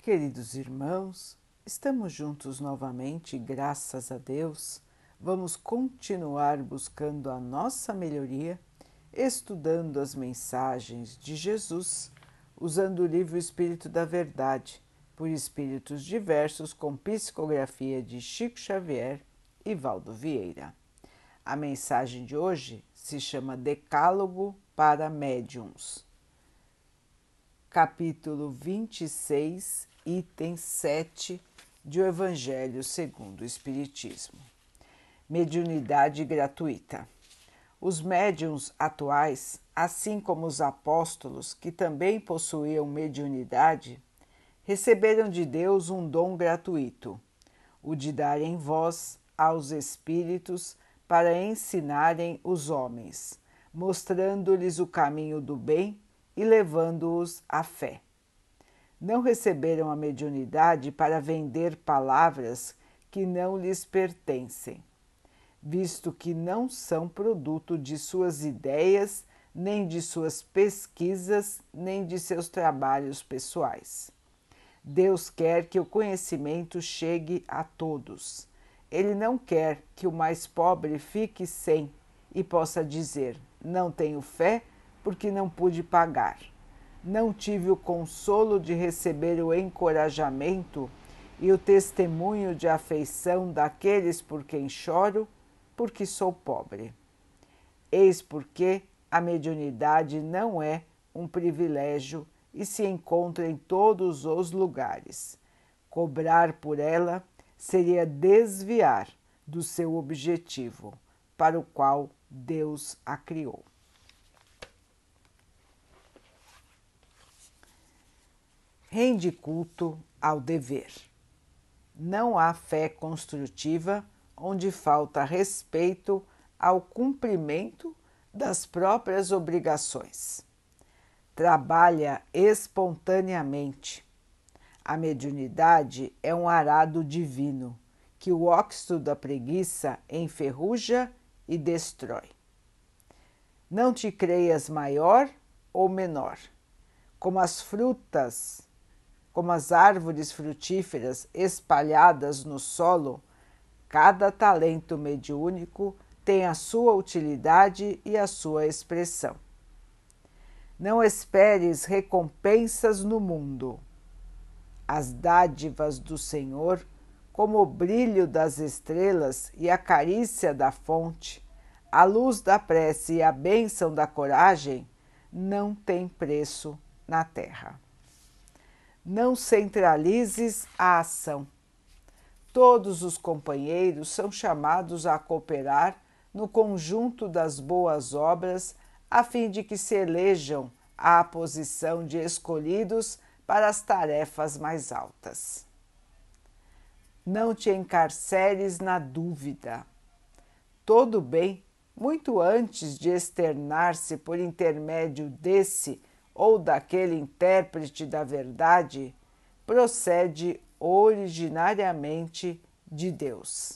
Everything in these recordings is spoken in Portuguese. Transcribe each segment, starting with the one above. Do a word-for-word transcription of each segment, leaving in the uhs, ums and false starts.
Queridos irmãos, estamos juntos novamente, graças a Deus. Vamos continuar buscando a nossa melhoria, estudando as mensagens de Jesus, usando o livro Espírito da Verdade, por espíritos diversos, com psicografia de Chico Xavier e Valdo Vieira. A mensagem de hoje se chama Decálogo para Médiuns. Capítulo vinte e seis, item sete de O Evangelho segundo o Espiritismo. Mediunidade gratuita. Os médiuns atuais, assim como os apóstolos, que também possuíam mediunidade, receberam de Deus um dom gratuito, o de darem voz aos espíritos para ensinarem os homens, mostrando-lhes o caminho do bem e levando-os à fé. Não receberam a mediunidade para vender palavras que não lhes pertencem, visto que não são produto de suas ideias, nem de suas pesquisas, nem de seus trabalhos pessoais. Deus quer que o conhecimento chegue a todos. Ele não quer que o mais pobre fique sem e possa dizer: não tenho fé porque não pude pagar. Não tive o consolo de receber o encorajamento e o testemunho de afeição daqueles por quem choro, porque sou pobre. Eis porque a mediunidade não é um privilégio e se encontra em todos os lugares. Cobrar por ela seria desviar do seu objetivo, para o qual Deus a criou. Rende culto ao dever. Não há fé construtiva onde falta respeito ao cumprimento das próprias obrigações. Trabalha espontaneamente. A mediunidade é um arado divino que o óxido da preguiça enferruja e destrói. Não te creias maior ou menor, como as frutas, como as árvores frutíferas espalhadas no solo. Cada talento mediúnico tem a sua utilidade e a sua expressão. Não esperes recompensas no mundo. As dádivas do Senhor, como o brilho das estrelas e a carícia da fonte, a luz da prece e a bênção da coragem, não têm preço na terra. Não centralizes a ação. Todos os companheiros são chamados a cooperar no conjunto das boas obras, a fim de que se elejam à posição de escolhidos para as tarefas mais altas. Não te encarceres na dúvida. Todo bem, muito antes de externar-se por intermédio desse ou daquele intérprete da verdade, procede originariamente de Deus.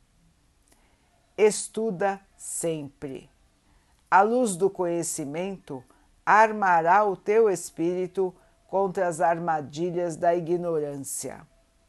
Estuda sempre. A luz do conhecimento armará o teu espírito contra as armadilhas da ignorância.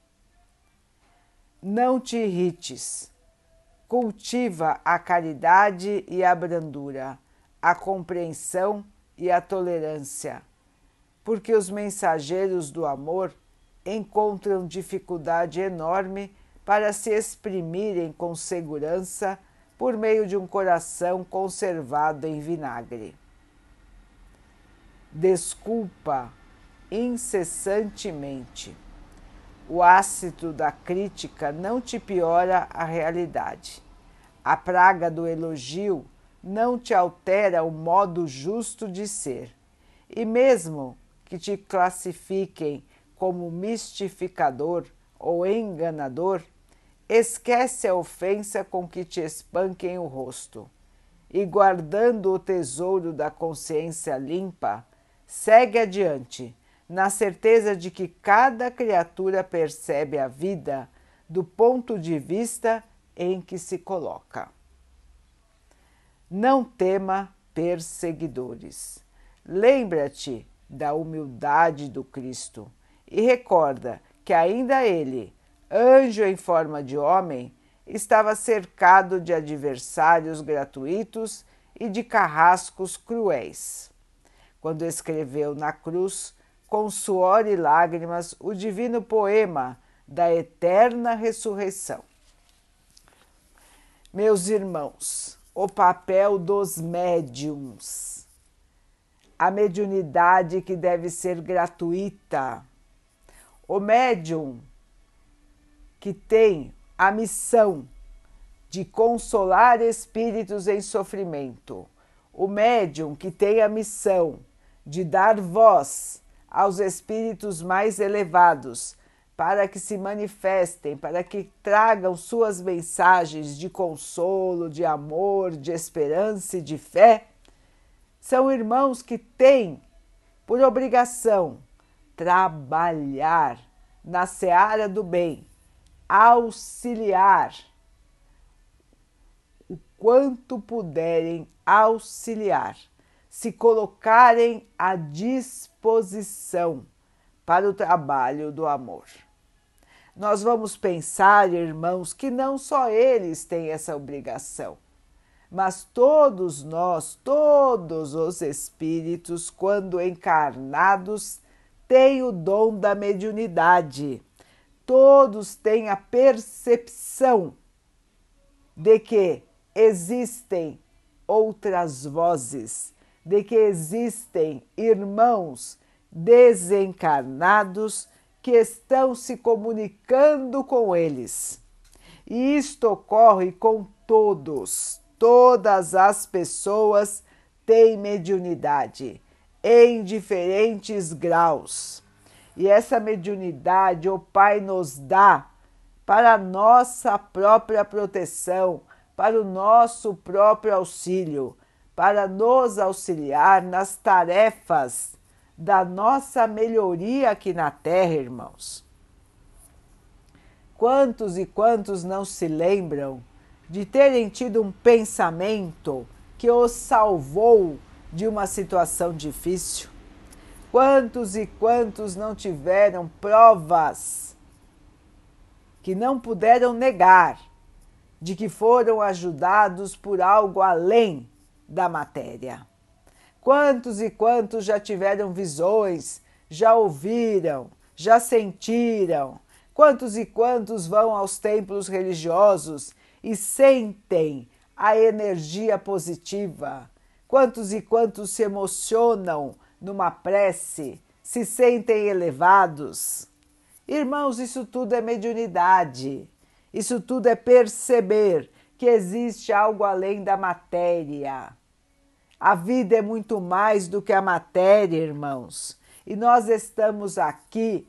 Não te irrites. Cultiva a caridade e a brandura, a compreensão e a tolerância, porque os mensageiros do amor encontram dificuldade enorme para se exprimirem com segurança por meio de um coração conservado em vinagre. Desculpa incessantemente. O ácido da crítica não te piora a realidade. A praga do elogio não te altera o modo justo de ser. E mesmo que te classifiquem como mistificador ou enganador, esquece a ofensa com que te espanquem o rosto. E guardando o tesouro da consciência limpa, segue adiante, na certeza de que cada criatura percebe a vida do ponto de vista em que se coloca. Não tema perseguidores. Lembra-te da humildade do Cristo e recorda que ainda ele, anjo em forma de homem, estava cercado de adversários gratuitos e de carrascos cruéis. Quando escreveu na cruz, com suor e lágrimas, o divino poema da eterna ressurreição. Meus irmãos, o papel dos médiums. A mediunidade que deve ser gratuita. O médium que tem a missão de consolar espíritos em sofrimento. O médium que tem a missão de dar voz aos espíritos mais elevados, para que se manifestem, para que tragam suas mensagens de consolo, de amor, de esperança e de fé, são irmãos que têm por obrigação trabalhar na seara do bem, auxiliar o quanto puderem auxiliar, se colocarem à disposição para o trabalho do amor. Nós vamos pensar, irmãos, que não só eles têm essa obrigação, mas todos nós, todos os espíritos, quando encarnados, têm o dom da mediunidade. Todos têm a percepção de que existem outras vozes, de que existem irmãos desencarnados que estão se comunicando com eles. E isto ocorre com todos, todas as pessoas têm mediunidade, em diferentes graus. E essa mediunidade o Pai nos dá para a nossa própria proteção, para o nosso próprio auxílio, para nos auxiliar nas tarefas da nossa melhoria aqui na Terra, irmãos. Quantos e quantos não se lembram de terem tido um pensamento que os salvou de uma situação difícil? Quantos e quantos não tiveram provas que não puderam negar de que foram ajudados por algo além da matéria? Quantos e quantos já tiveram visões, já ouviram, já sentiram? Quantos e quantos vão aos templos religiosos e sentem a energia positiva? Quantos e quantos se emocionam numa prece, se sentem elevados? Irmãos, isso tudo é mediunidade. Isso tudo é perceber que existe algo além da matéria. A vida é muito mais do que a matéria, irmãos. E nós estamos aqui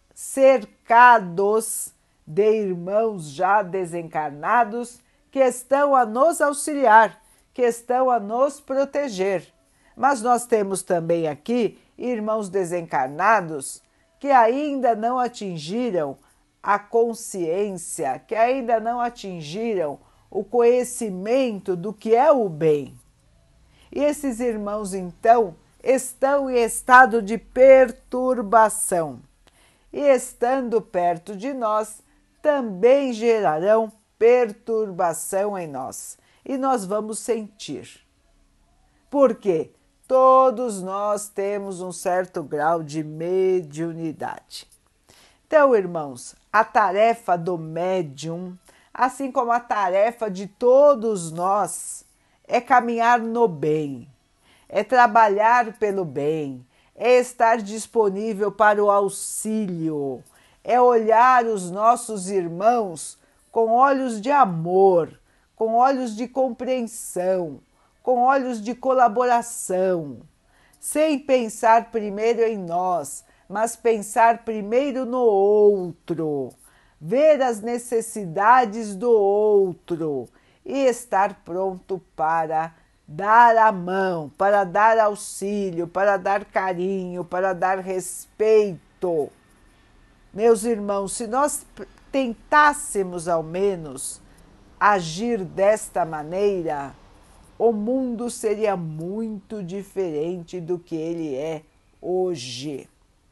cercados de irmãos já desencarnados que estão a nos auxiliar, que estão a nos proteger. Mas nós temos também aqui irmãos desencarnados que ainda não atingiram a consciência, que ainda não atingiram o conhecimento do que é o bem. E esses irmãos, então, estão em estado de perturbação. E estando perto de nós, também gerarão perturbação em nós. E nós vamos sentir. Por quê? Todos nós temos um certo grau de mediunidade. Então, irmãos, a tarefa do médium, assim como a tarefa de todos nós, é caminhar no bem, é trabalhar pelo bem, é estar disponível para o auxílio, é olhar os nossos irmãos com olhos de amor, com olhos de compreensão, com olhos de colaboração, sem pensar primeiro em nós, mas pensar primeiro no outro, ver as necessidades do outro e estar pronto para dar a mão, para dar auxílio, para dar carinho, para dar respeito. Meus irmãos, se nós tentássemos ao menos agir desta maneira, o mundo seria muito diferente do que ele é hoje.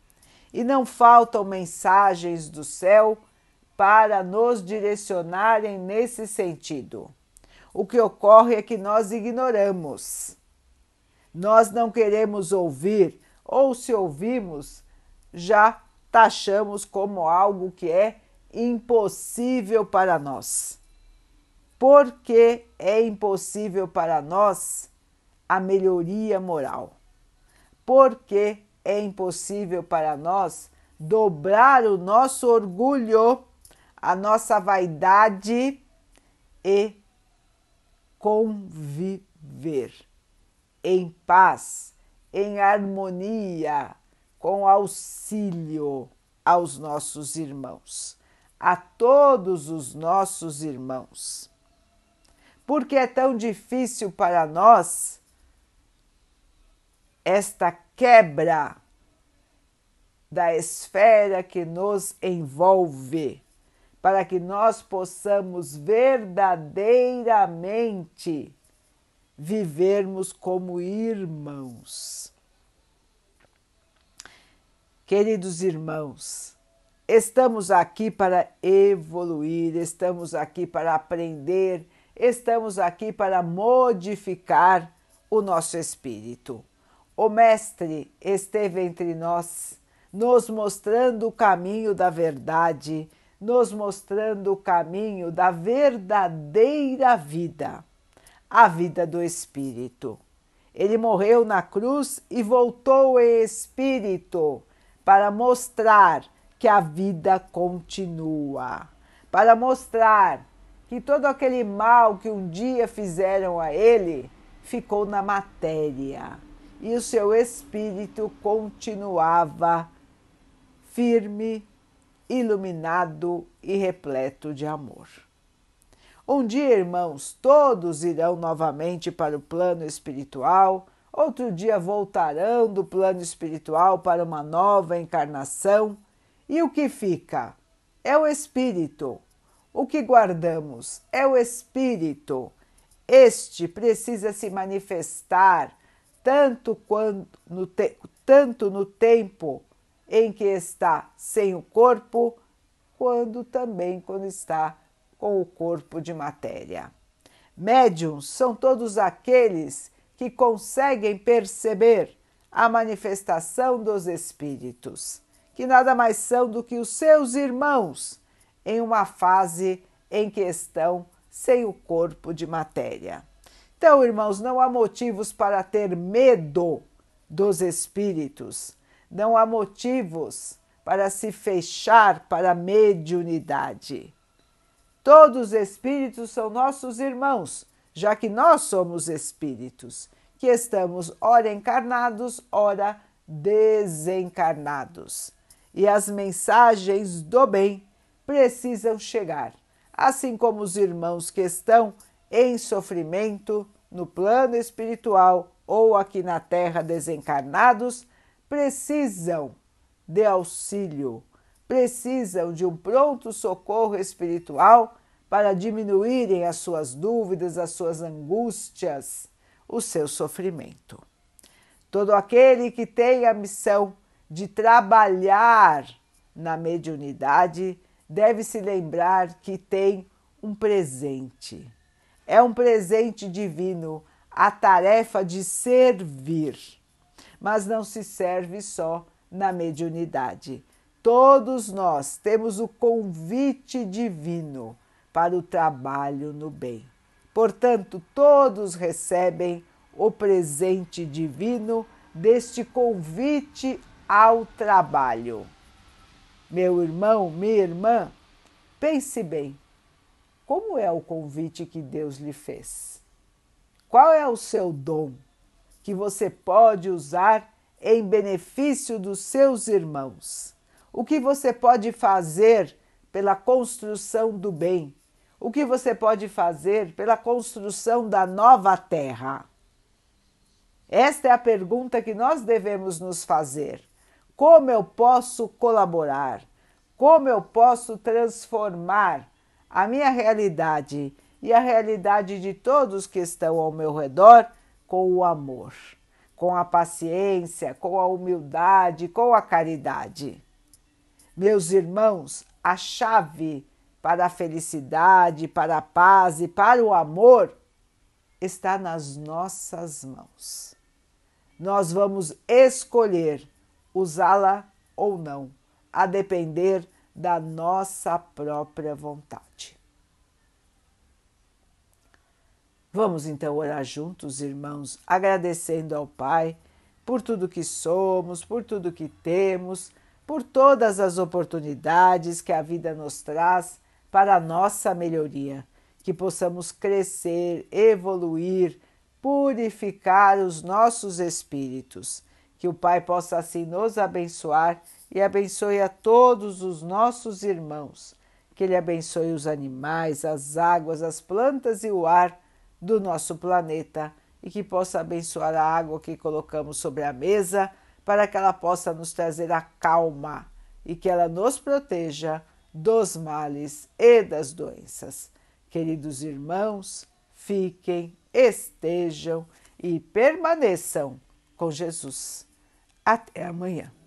e não faltam mensagens do céu para nos direcionarem nesse sentido. O que ocorre é que nós ignoramos. Nós não queremos ouvir, ou se ouvimos, já taxamos como algo que é impossível para nós. Porque é impossível para nós a melhoria moral. Porque é impossível para nós dobrar o nosso orgulho, a nossa vaidade e conviver em paz, em harmonia, com auxílio aos nossos irmãos, a todos os nossos irmãos. Porque é tão difícil para nós esta quebra da esfera que nos envolve, para que nós possamos verdadeiramente vivermos como irmãos. Queridos irmãos, estamos aqui para evoluir, estamos aqui para aprender, estamos aqui para modificar o nosso espírito. O Mestre esteve entre nós, nos mostrando o caminho da verdade, nos mostrando o caminho da verdadeira vida, a vida do Espírito. Ele morreu na cruz e voltou em espírito para mostrar que a vida continua, para mostrar que todo aquele mal que um dia fizeram a ele ficou na matéria e o seu espírito continuava firme, iluminado e repleto de amor. Um dia, irmãos, todos irão novamente para o plano espiritual, outro dia voltarão do plano espiritual para uma nova encarnação, e o que fica é o espírito. O que guardamos é o espírito. Este precisa se manifestar tanto, quanto no te- tanto no tempo em que está sem o corpo, quando também quando está com o corpo de matéria. Médiuns são todos aqueles que conseguem perceber a manifestação dos espíritos, que nada mais são do que os seus irmãos em uma fase em que estão sem o corpo de matéria. Então, irmãos, não há motivos para ter medo dos espíritos, não há motivos para se fechar para a mediunidade. Todos os espíritos são nossos irmãos, já que nós somos espíritos, que estamos ora encarnados, ora desencarnados. E as mensagens do bem precisam chegar, assim como os irmãos que estão em sofrimento no plano espiritual ou aqui na Terra desencarnados, precisam de auxílio, precisam de um pronto socorro espiritual para diminuírem as suas dúvidas, as suas angústias, o seu sofrimento. Todo aquele que tem a missão de trabalhar na mediunidade deve se lembrar que tem um presente. É um presente divino, a tarefa de servir. Mas não se serve só na mediunidade. Todos nós temos o convite divino para o trabalho no bem. Portanto, todos recebem o presente divino deste convite ao trabalho. Meu irmão, minha irmã, pense bem, como é o convite que Deus lhe fez? Qual é o seu dom que você pode usar em benefício dos seus irmãos? O que você pode fazer pela construção do bem? O que você pode fazer pela construção da nova terra? Esta é a pergunta que nós devemos nos fazer. Como eu posso colaborar? Como eu posso transformar a minha realidade e a realidade de todos que estão ao meu redor com o amor, com a paciência, com a humildade, com a caridade. Meus irmãos, a chave para a felicidade, para a paz e para o amor está nas nossas mãos. Nós vamos escolher usá-la ou não, a depender da nossa própria vontade. Vamos então orar juntos, irmãos, agradecendo ao Pai por tudo que somos, por tudo que temos, por todas as oportunidades que a vida nos traz para a nossa melhoria, que possamos crescer, evoluir, purificar os nossos espíritos, que o Pai possa assim nos abençoar e abençoe a todos os nossos irmãos, que Ele abençoe os animais, as águas, as plantas e o ar do nosso planeta e que possa abençoar a água que colocamos sobre a mesa para que ela possa nos trazer a calma e que ela nos proteja dos males e das doenças. Queridos irmãos, fiquem, estejam e permaneçam com Jesus. Até amanhã.